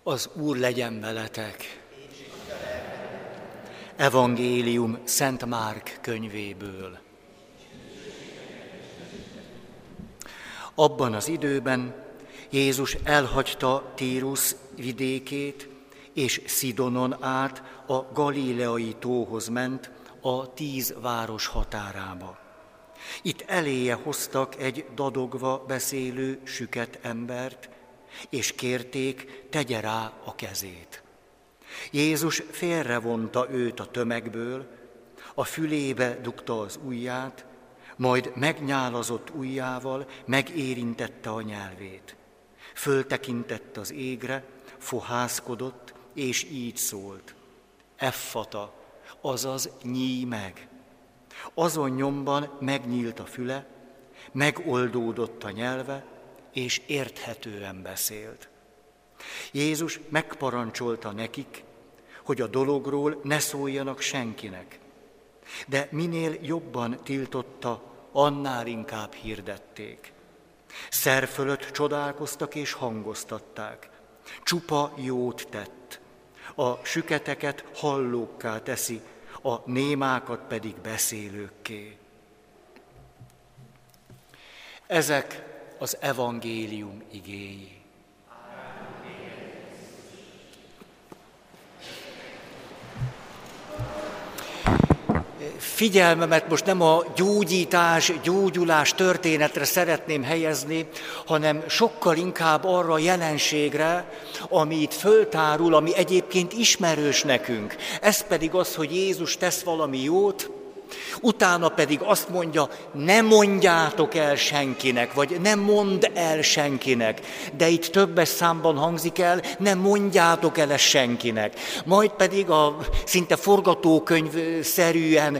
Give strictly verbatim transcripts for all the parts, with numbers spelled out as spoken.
Az Úr legyen veletek. Evangélium Szent Márk könyvéből. Abban az időben Jézus elhagyta Tírus vidékét, és Szidonon át a Galileai tóhoz ment, a tíz város határába. Itt eléje hoztak egy dadogva beszélő süket embert, és kérték, tegye rá a kezét. Jézus félrevonta őt a tömegből, a fülébe dugta az ujját, majd megnyálazott ujjával megérintette a nyelvét. Föltekintett az égre, fohászkodott, és így szólt: Effata, azaz nyíj meg. Azon nyomban megnyílt a füle, megoldódott a nyelve, és érthetően beszélt. Jézus megparancsolta nekik, hogy a dologról ne szóljanak senkinek, de minél jobban tiltotta, annál inkább hirdették. Szer fölött csodálkoztak és hangoztatták. Csupa jót tett, a süketeket hallókká teszi, a némákat pedig beszélőkké. Ezek az evangélium igéi. Figyelmemet most nem a gyógyítás, gyógyulás történetre szeretném helyezni, hanem sokkal inkább arra a jelenségre, ami itt föltárul, ami egyébként ismerős nekünk. Ez pedig az, hogy Jézus tesz valami jót, utána pedig azt mondja, ne mondjátok el senkinek, vagy ne mondd el senkinek, de itt többes számban hangzik el, ne mondjátok el ezt senkinek. Majd pedig a szinte forgatókönyvszerűen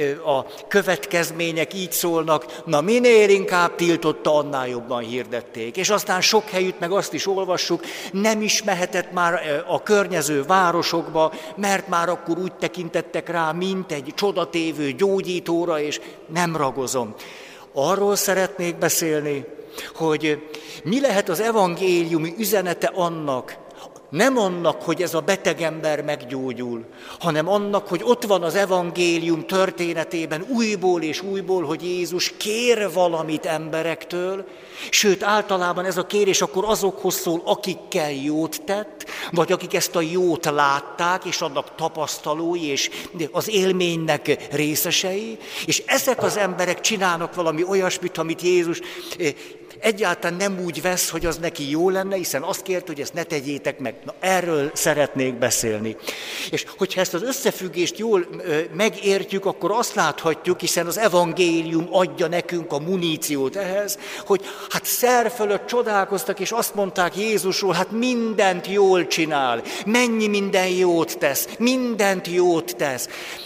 a következmények így szólnak, na minél inkább tiltotta, annál jobban hirdették. És aztán sok helyütt meg azt is olvassuk, nem is mehetett már a környező városokba, mert már akkor úgy tekintettek rá, mint egy csodatévő gyógyítóra, és nem ragozom. Arról szeretnék beszélni, hogy mi lehet az evangéliumi üzenete annak, nem annak, hogy ez a beteg ember meggyógyul, hanem annak, hogy ott van az evangélium történetében újból és újból, hogy Jézus kér valamit emberektől, sőt általában ez a kérés akkor azokhoz szól, akikkel jót tett, vagy akik ezt a jót látták, és annak tapasztalói, és az élménynek részesei, és ezek az emberek csinálnak valami olyasmit, amit Jézus egyáltalán nem úgy vesz, hogy az neki jó lenne, hiszen azt kért, hogy ezt ne tegyétek meg. Na, erről szeretnék beszélni. És hogyha ezt az összefüggést jól ö, megértjük, akkor azt láthatjuk, hiszen az evangélium adja nekünk a muníciót ehhez, hogy hát szer fölött csodálkoztak, és azt mondták Jézusról, hát mindent jól csinál, mennyi minden jót tesz, mindent jót tesz.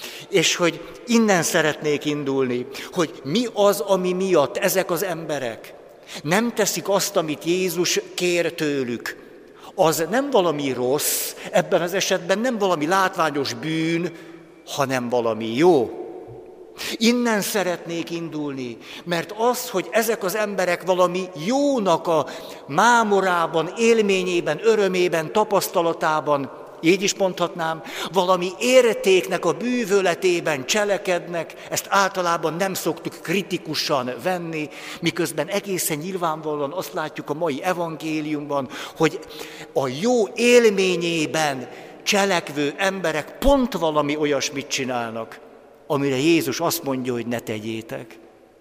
És hogy innen szeretnék indulni, hogy mi az, ami miatt ezek az emberek nem teszik azt, amit Jézus kér tőlük. Az nem valami rossz, ebben az esetben nem valami látványos bűn, hanem valami jó. Innen szeretnék indulni, mert az, hogy ezek az emberek valami jónak a mámorában, élményében, örömében, tapasztalatában, így is mondhatnám, valami értéknek a bűvöletében cselekednek, ezt általában nem szoktuk kritikusan venni, miközben egészen nyilvánvalóan azt látjuk a mai evangéliumban, hogy a jó élményében cselekvő emberek pont valami olyasmit csinálnak, amire Jézus azt mondja, hogy ne tegyétek.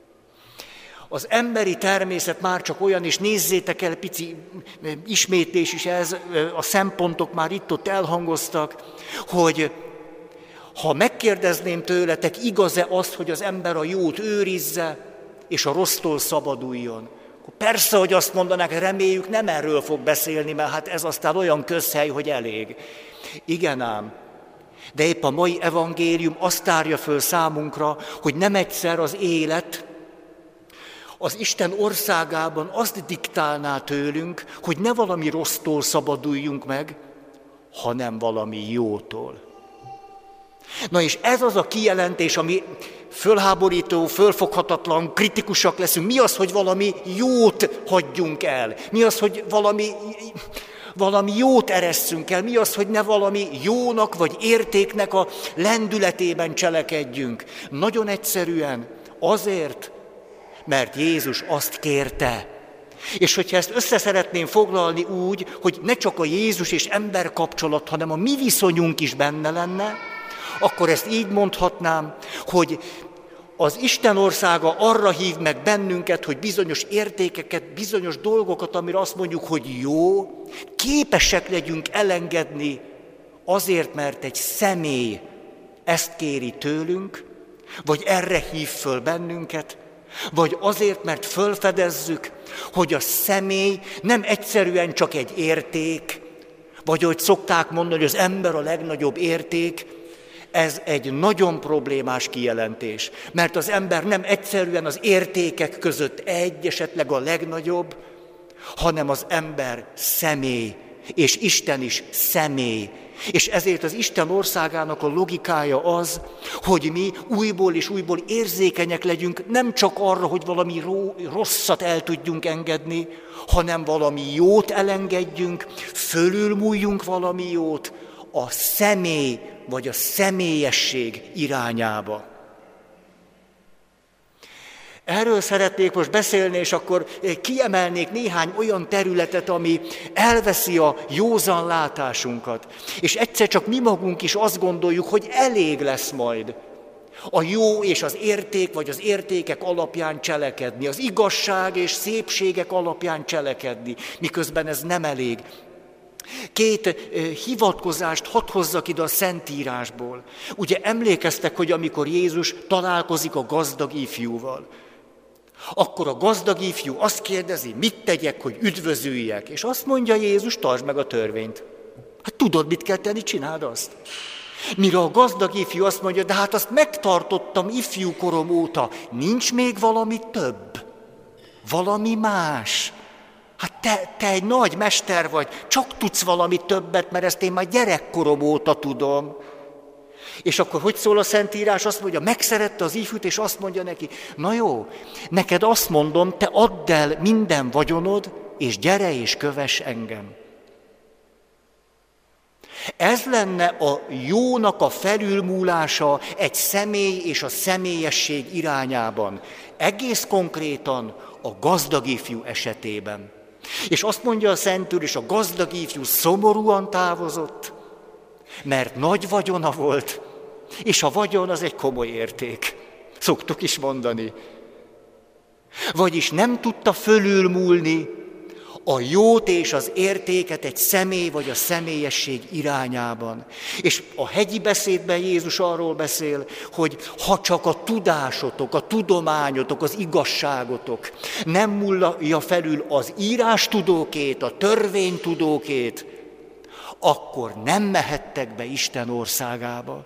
Az emberi természet már csak olyan, és nézzétek el, pici ismétlés is ez, a szempontok már itt-ott elhangoztak, hogy ha megkérdezném tőletek, igaz-e azt, hogy az ember a jót őrizze, és a rossztól szabaduljon? Persze, hogy azt mondanák, reméljük nem erről fog beszélni, mert hát ez aztán olyan közhely, hogy elég. Igen ám, de épp a mai evangélium azt tárja föl számunkra, hogy nem egyszer az élet az Isten országában azt diktálná tőlünk, hogy ne valami rossztól szabaduljunk meg, hanem valami jótól. Na és ez az a kijelentés, ami fölháborító, fölfoghatatlan, kritikusak leszünk. Mi az, hogy valami jót hagyjunk el? Mi az, hogy valami, Valami jót eresszünk el. Mi az, hogy ne valami jónak vagy értéknek a lendületében cselekedjünk? Nagyon egyszerűen azért, mert Jézus azt kérte. És hogyha ezt össze szeretném foglalni úgy, hogy ne csak a Jézus és ember kapcsolat, hanem a mi viszonyunk is benne lenne, akkor ezt így mondhatnám, hogy az Isten országa arra hív meg bennünket, hogy bizonyos értékeket, bizonyos dolgokat, amire azt mondjuk, hogy jó, képesek legyünk elengedni azért, mert egy személy ezt kéri tőlünk, vagy erre hív föl bennünket, vagy azért, mert fölfedezzük, hogy a személy nem egyszerűen csak egy érték, vagy ahogy szokták mondani, hogy az ember a legnagyobb érték, ez egy nagyon problémás kijelentés, mert az ember nem egyszerűen az értékek között egy, esetleg a legnagyobb, hanem az ember személy, és Isten is személy. És ezért az Isten országának a logikája az, hogy mi újból és újból érzékenyek legyünk, nem csak arra, hogy valami rosszat el tudjunk engedni, hanem valami jót elengedjünk, fölülmúljunk valami jót a személy vagy a személyesség irányába. Erről szeretnék most beszélni, és akkor kiemelnék néhány olyan területet, ami elveszi a józan látásunkat. És egyszer csak mi magunk is azt gondoljuk, hogy elég lesz majd a jó és az érték, vagy az értékek alapján cselekedni, az igazság és szépségek alapján cselekedni, miközben ez nem elég. Két eh, hivatkozást hadd hozzak ide a Szentírásból. Ugye emlékeztek, hogy amikor Jézus találkozik a gazdag ifjúval, akkor a gazdag ifjú azt kérdezi, mit tegyek, hogy üdvözüljek? És azt mondja Jézus, tartsd meg a törvényt. Hát tudod, mit kell tenni, csináld azt. Mire a gazdag ifjú azt mondja, de hát azt megtartottam ifjú korom óta, nincs még valami több, valami más. Hát te, te egy nagy mester vagy, csak tudsz valami többet, mert ezt én már gyerekkorom óta tudom. És akkor hogy szól a Szentírás? Azt mondja, megszerette az ifjút, és azt mondja neki, na jó, neked azt mondom, te add el minden vagyonod, és gyere és kövess engem. Ez lenne a jónak a felülmúlása egy személy és a személyesség irányában. Egész konkrétan a gazdag ifjú esetében. És azt mondja a Szentírás, és a gazdag ifjú szomorúan távozott, mert nagy vagyona volt, és a vagyon az egy komoly érték. Szoktuk is mondani. Vagyis nem tudta fölülmúlni a jót és az értéket egy személy vagy a személyesség irányában. És a hegyi beszédben Jézus arról beszél, hogy ha csak a tudásotok, a tudományotok, az igazságotok nem múlja felül az írástudókét, a törvénytudókét, akkor nem mehettek be Isten országába.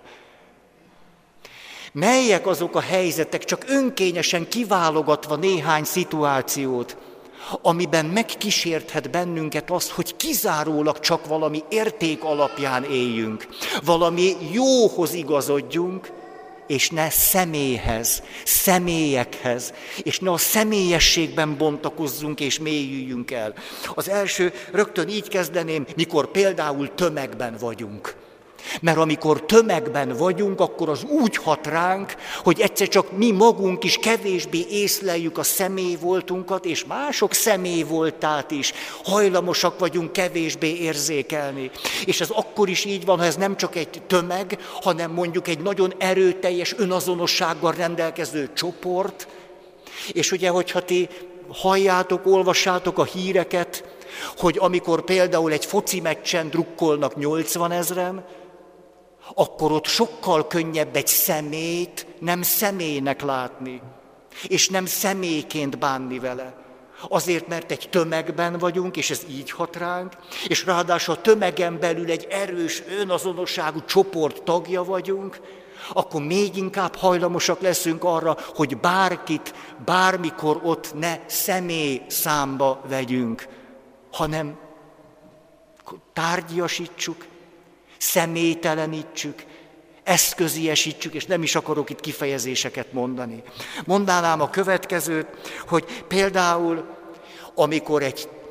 Melyek azok a helyzetek, csak önkényesen kiválogatva néhány szituációt, amiben megkísérthet bennünket azt, hogy kizárólag csak valami érték alapján éljünk, valami jóhoz igazodjunk, és ne személyhez, személyekhez, és ne a személyességben bontakozzunk és mélyüljünk el. Az első, rögtön így kezdeném, mikor például tömegben vagyunk. Mert amikor tömegben vagyunk, akkor az úgy hat ránk, hogy egyszer csak mi magunk is kevésbé észleljük a személyvoltunkat, és mások személyvoltát is hajlamosak vagyunk kevésbé érzékelni. És ez akkor is így van, ha ez nem csak egy tömeg, hanem mondjuk egy nagyon erőteljes önazonossággal rendelkező csoport. És ugye, hogyha ti halljátok, olvassátok a híreket, hogy amikor például egy foci meccsen drukkolnak nyolcvanezren, akkor ott sokkal könnyebb egy személyt nem személynek látni, és nem személyként bánni vele. Azért, mert egy tömegben vagyunk, és ez így hat ránk, és ráadásul a tömegen belül egy erős, önazonosságú csoport tagja vagyunk, akkor még inkább hajlamosak leszünk arra, hogy bárkit, bármikor ott ne személy számba vegyünk, hanem tárgyasítsuk, személytelenítsük, eszköziesítsük, és nem is akarok itt kifejezéseket mondani. Mondanám a következőt, hogy például, amikor egy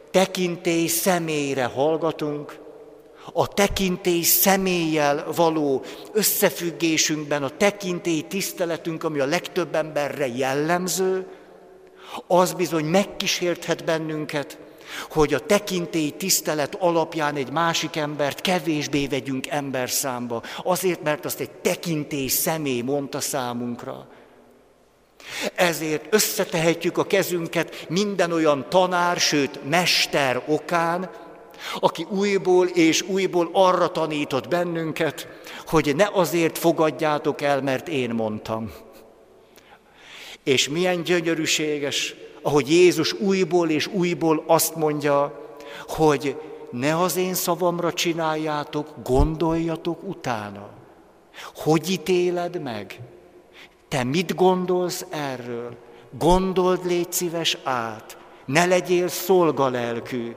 tekintély személyre hallgatunk, a tekintély személlyel való összefüggésünkben, a tekintély tiszteletünk, ami a legtöbb emberre jellemző, az bizony megkísérthet bennünket, hogy a tekintély tisztelet alapján egy másik embert kevésbé vegyünk emberszámba, azért, mert azt egy tekintély személy mondta számunkra. Ezért összetehetjük a kezünket minden olyan tanár, sőt mester okán, aki újból és újból arra tanított bennünket, hogy ne azért fogadjátok el, mert én mondtam. És milyen gyönyörűséges, ahogy Jézus újból és újból azt mondja, hogy ne az én szavamra csináljátok, gondoljatok utána. Hogy ítéled meg? Te mit gondolsz erről? Gondold, légy szíves át, ne legyél szolgalelkű.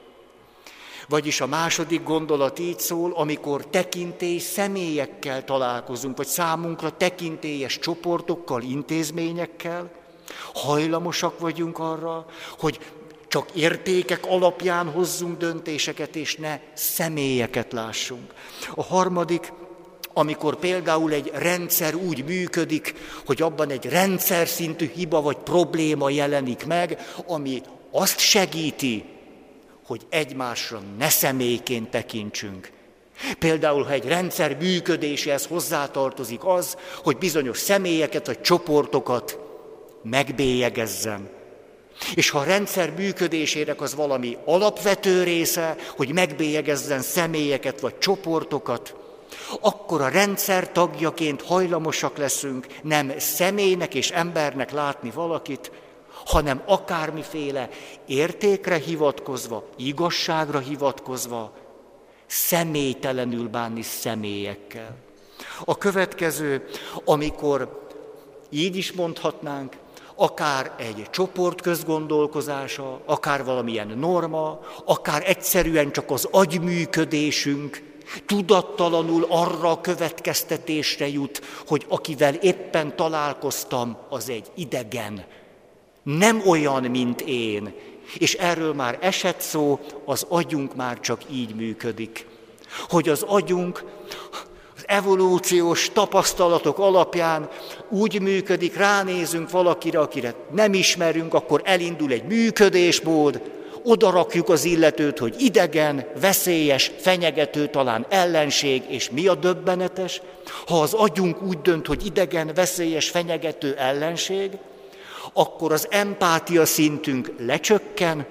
Vagyis a második gondolat így szól, amikor tekintély személyekkel találkozunk, vagy számunkra tekintélyes csoportokkal, intézményekkel, hajlamosak vagyunk arra, hogy csak értékek alapján hozzunk döntéseket, és ne személyeket lássunk. A harmadik, amikor például egy rendszer úgy működik, hogy abban egy rendszer szintű hiba vagy probléma jelenik meg, ami azt segíti, hogy egymásra ne személyként tekintsünk. Például, ha egy rendszer működéséhez hozzátartozik az, hogy bizonyos személyeket vagy csoportokat megbélyegezzem. És ha a rendszer működésének az valami alapvető része, hogy megbélyegezzen személyeket vagy csoportokat, akkor a rendszer tagjaként hajlamosak leszünk nem személynek és embernek látni valakit, hanem akármiféle értékre hivatkozva, igazságra hivatkozva, személytelenül bánni személyekkel. A következő, amikor így is mondhatnánk, akár egy csoport közgondolkozása, akár valamilyen norma, akár egyszerűen csak az agyműködésünk tudattalanul arra a következtetésre jut, hogy akivel éppen találkoztam, az egy idegen, nem olyan, mint én. És erről már esett szó, az agyunk már csak így működik. Hogy az agyunk az evolúciós tapasztalatok alapján úgy működik, ránézünk valakire, akire nem ismerünk, akkor elindul egy működésmód, odarakjuk az illetőt, hogy idegen, veszélyes, fenyegető, talán ellenség, és mi a döbbenetes? Ha az agyunk úgy dönt, hogy idegen, veszélyes, fenyegető, ellenség, akkor az empátia szintünk lecsökken,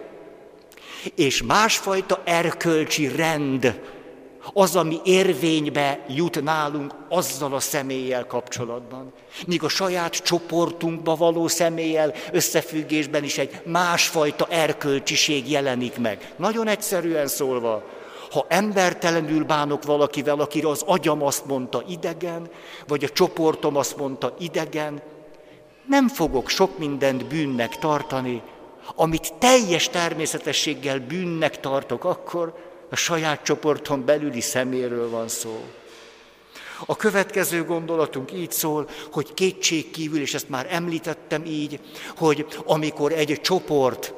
és másfajta erkölcsi rend az, ami érvénybe jut nálunk azzal a személlyel kapcsolatban. Míg a saját csoportunkba való személlyel összefüggésben is egy másfajta erkölcsiség jelenik meg. Nagyon egyszerűen szólva, ha embertelenül bánok valakivel, akire az agyam azt mondta idegen, vagy a csoportom azt mondta idegen, nem fogok sok mindent bűnnek tartani, amit teljes természetességgel bűnnek tartok akkor, a saját csoporton belüli szeméről van szó. A következő gondolatunk így szól, hogy kétségkívül, és ezt már említettem így, hogy amikor egy csoport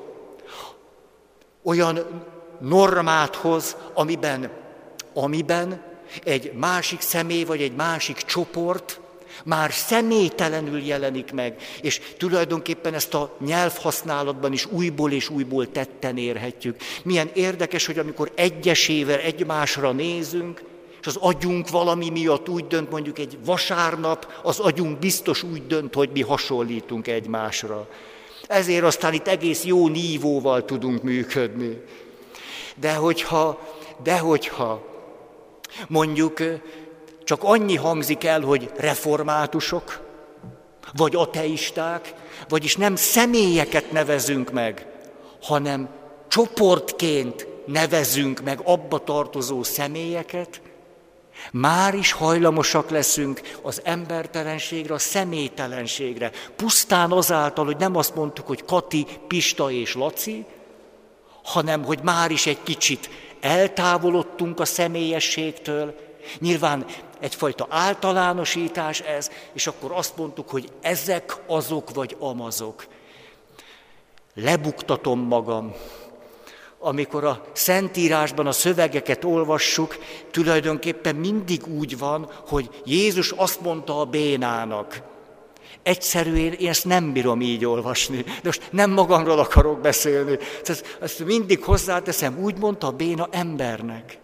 olyan normát hoz, amiben, amiben egy másik személy vagy egy másik csoport már személytelenül jelenik meg, és tulajdonképpen ezt a nyelvhasználatban is újból és újból tetten érhetjük. Milyen érdekes, hogy amikor egyesével egymásra nézünk, és az agyunk valami miatt úgy dönt, mondjuk egy vasárnap, az agyunk biztos úgy dönt, hogy mi hasonlítunk egymásra. Ezért aztán itt egész jó nívóval tudunk működni. De hogyha, de hogyha mondjuk csak annyi hangzik el, hogy reformátusok, vagy ateisták, vagyis nem személyeket nevezünk meg, hanem csoportként nevezünk meg abba tartozó személyeket, már is hajlamosak leszünk az embertelenségre, a személytelenségre. Pusztán azáltal, hogy nem azt mondtuk, hogy Kati, Pista és Laci, hanem hogy már is egy kicsit eltávolodtunk a személyességtől. Nyilván egyfajta általánosítás ez, és akkor azt mondtuk, hogy ezek azok vagy amazok. Lebuktatom magam. amikor a Szentírásban a szövegeket olvassuk, tulajdonképpen mindig úgy van, hogy Jézus azt mondta a bénának. Egyszerűen én ezt nem bírom így olvasni, de most nem magamról akarok beszélni. Ezt, ezt mindig hozzáteszem, úgy mondta a béna embernek.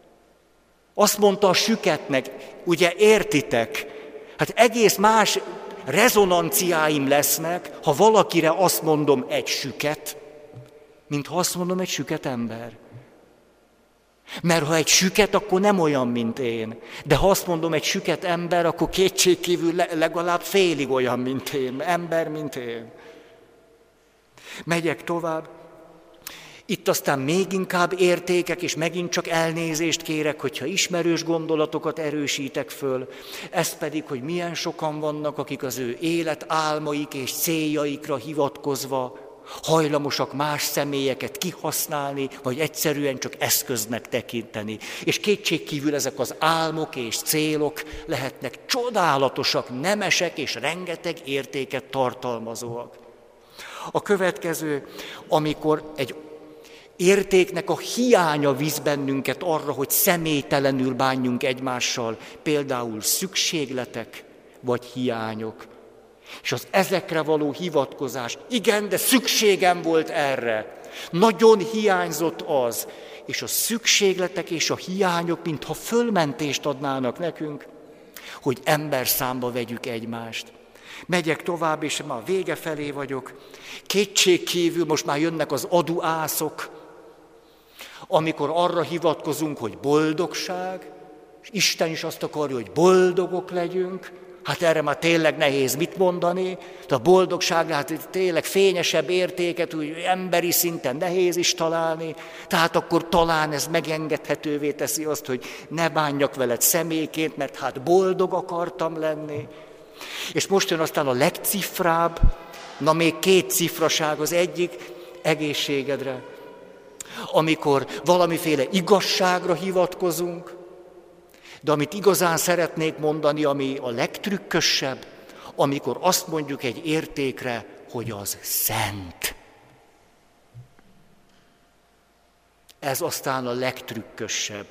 Azt mondta a süketnek, ugye értitek, hát egész más rezonanciáim lesznek, ha valakire azt mondom egy süket, mint ha azt mondom egy süket ember. Mert ha egy süket, akkor nem olyan, mint én. De ha azt mondom egy süket ember, akkor kétségkívül legalább félig olyan, mint én. Ember, mint én. Megyek tovább. Itt aztán még inkább értékek, és megint csak elnézést kérek, hogyha ismerős gondolatokat erősítek föl. Ez pedig, hogy milyen sokan vannak, akik az ő élet álmaik és céljaikra hivatkozva hajlamosak más személyeket kihasználni, vagy egyszerűen csak eszköznek tekinteni. És kétségkívül ezek az álmok és célok lehetnek csodálatosak, nemesek és rengeteg értéket tartalmazóak. A következő, amikor egy értéknek a hiánya visz bennünket arra, hogy személytelenül bánjunk egymással, például szükségletek vagy hiányok. És az ezekre való hivatkozás, igen, de szükségem volt erre, nagyon hiányzott az, és a szükségletek és a hiányok, mintha fölmentést adnának nekünk, hogy ember számba vegyük egymást. Megyek tovább, és már a vége felé vagyok. Kétségkívül most már jönnek az aduászok, amikor arra hivatkozunk, hogy boldogság, és Isten is azt akarja, hogy boldogok legyünk. Hát erre már tényleg nehéz mit mondani. A boldogság, hát tényleg fényesebb értéket úgy emberi szinten nehéz is találni. Tehát akkor talán ez megengedhetővé teszi azt, hogy ne bánjak veled személyként, mert hát boldog akartam lenni. És most jön aztán a legcifrább, na még két cifraság, az egyik egészségedre. Amikor valamiféle igazságra hivatkozunk, de amit igazán szeretnék mondani, ami a legtrükkösebb, amikor azt mondjuk egy értékre, hogy az szent. Ez aztán a legtrükkösebb.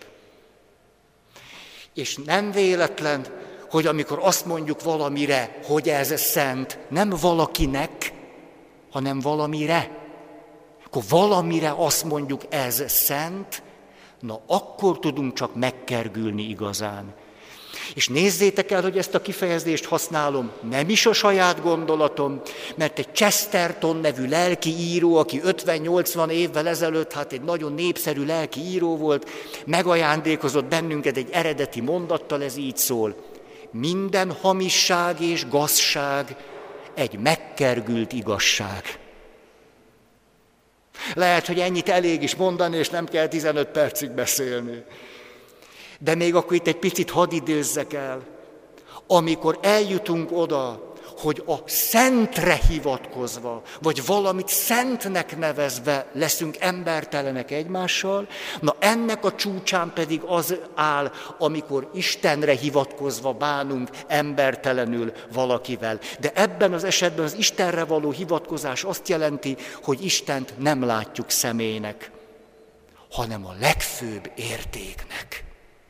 És nem véletlen, hogy amikor azt mondjuk valamire, hogy ez szent, nem valakinek, hanem valamire. Akkor valamire azt mondjuk, ez szent, na akkor tudunk csak megkergülni igazán. És nézzétek el, hogy ezt a kifejezést használom, nem is a saját gondolatom, mert egy Chesterton nevű lelki író, aki ötven-nyolcvan évvel ezelőtt, hát egy nagyon népszerű lelki író volt, megajándékozott bennünket egy eredeti mondattal, ez így szól. Minden hamisság és gazság egy megkergült igazság. Lehet, hogy ennyit elég is mondani, és nem kell tizenöt percig beszélni. De még akkor itt egy picit hadd időzzek el, amikor eljutunk oda, hogy a szentre hivatkozva, vagy valamit szentnek nevezve leszünk embertelenek egymással, na ennek a csúcsán pedig az áll, amikor Istenre hivatkozva bánunk embertelenül valakivel. De ebben az esetben az Istenre való hivatkozás azt jelenti, hogy Istent nem látjuk személynek, hanem a legfőbb értéknek.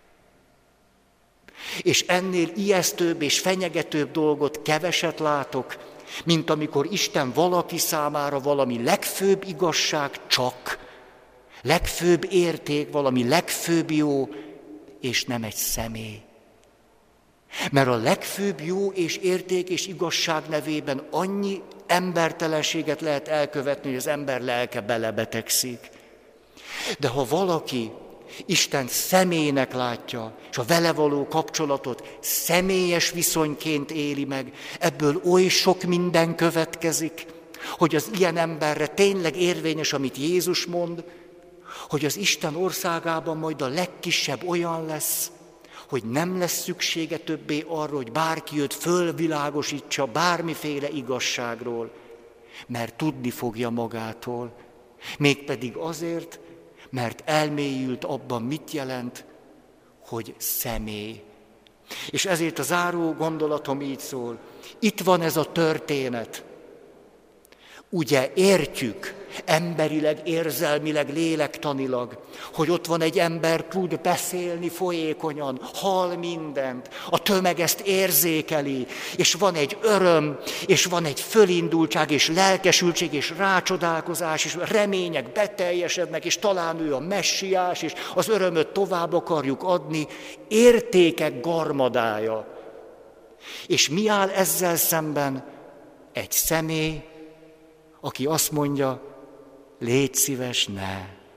És ennél ijesztőbb és fenyegetőbb dolgot keveset látok, mint amikor Isten valaki számára valami legfőbb igazság csak, legfőbb érték, valami legfőbb jó, és nem egy személy. Mert a legfőbb jó és érték és igazság nevében annyi embertelenséget lehet elkövetni, hogy az ember lelke belebetegszik. De ha valaki Isten személynek látja, és a vele való kapcsolatot személyes viszonyként éli meg, ebből oly sok minden következik, hogy az ilyen emberre tényleg érvényes, amit Jézus mond, hogy az Isten országában majd a legkisebb olyan lesz, hogy nem lesz szüksége többé arra, hogy bárki őt fölvilágosítsa bármiféle igazságról, mert tudni fogja magától, mégpedig azért, mert elmélyült abban, mit jelent, hogy személy. És ezért a záró gondolatom így szól. Itt van ez a történet. Ugye értjük, emberileg, érzelmileg, lélektanilag, hogy ott van egy ember, tud beszélni folyékonyan, hall mindent, a tömeg ezt érzékeli, és van egy öröm, és van egy fölindultság, és lelkesültség, és rácsodálkozás, és remények beteljesednek, és talán ő a messiás, és az örömöt tovább akarjuk adni, értékek garmadája. És mi áll ezzel szemben? Egy személy, aki azt mondja, légy szíves, ne.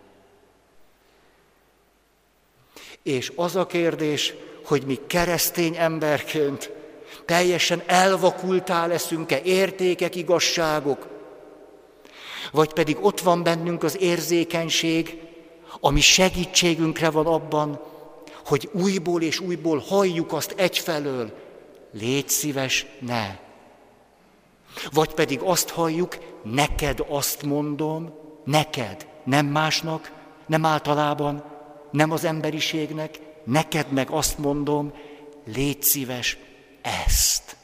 És az a kérdés, hogy mi keresztény emberként teljesen elvakultá leszünk-e értékek, igazságok, vagy pedig ott van bennünk az érzékenység, ami segítségünkre van abban, hogy újból és újból halljuk azt egyfelől, légy szíves, ne. Vagy pedig azt halljuk, neked azt mondom, neked, nem másnak, nem általában, nem az emberiségnek, neked meg azt mondom, légy szíves, ezt.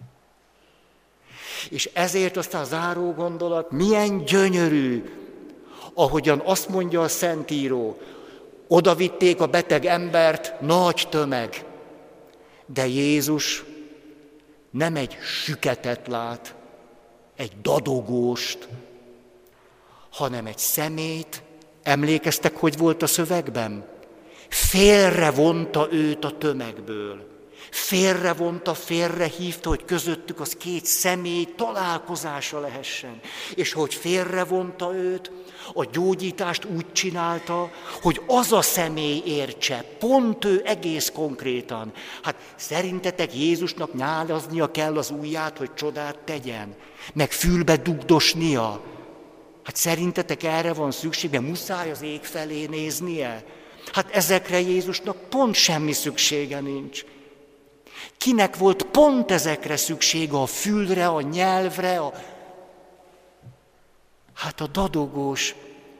És ezért aztán a záró gondolat, milyen gyönyörű, ahogyan azt mondja a Szentíró, odavitték a beteg embert, nagy tömeg, de Jézus nem egy süketet lát, egy dadogóst, hanem egy szemét, emlékeztek, hogy volt a szövegben? Félrevonta őt a tömegből. Félrevonta, félrehívta, hogy közöttük az két személy találkozása lehessen. És hogy félrevonta őt, a gyógyítást úgy csinálta, hogy az a személy értse, pont ő egész konkrétan. Hát szerintetek Jézusnak nyálaznia kell az ujját, hogy csodát tegyen? Meg fülbe dugdosnia? Hát szerintetek erre van szükség, mert muszáj az ég felé néznie? Hát ezekre Jézusnak pont semmi szüksége nincs. Kinek volt pont ezekre szüksége, a fülre, a nyelvre, a... hát a dadogós,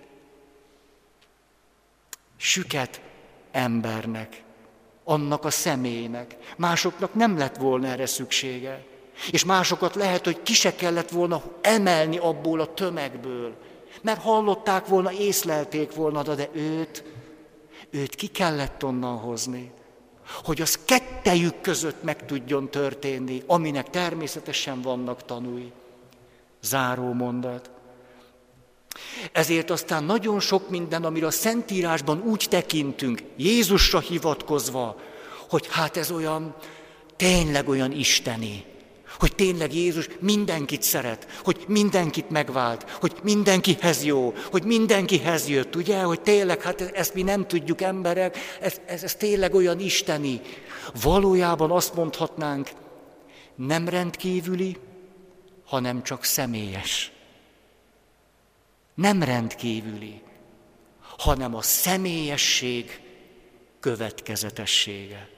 süket embernek, annak a személynek. Másoknak nem lett volna erre szüksége. És másokat lehet, hogy ki se kellett volna emelni abból a tömegből. Mert hallották volna, észlelték volna, de őt, őt ki kellett onnan hozni. Hogy az kettejük között meg tudjon történni, aminek természetesen vannak tanúi. Záró mondat. Ezért aztán nagyon sok minden, amire a Szentírásban úgy tekintünk, Jézusra hivatkozva, hogy hát ez olyan, tényleg olyan isteni, hogy tényleg Jézus mindenkit szeret, hogy mindenkit megvált, hogy mindenkihez jó, hogy mindenkihez jött, ugye, hogy tényleg, hát ezt mi nem tudjuk emberek, ez, ez, ez tényleg olyan isteni. Valójában azt mondhatnánk, nem rendkívüli, hanem csak személyes. Nem rendkívüli, hanem a személyesség következetessége.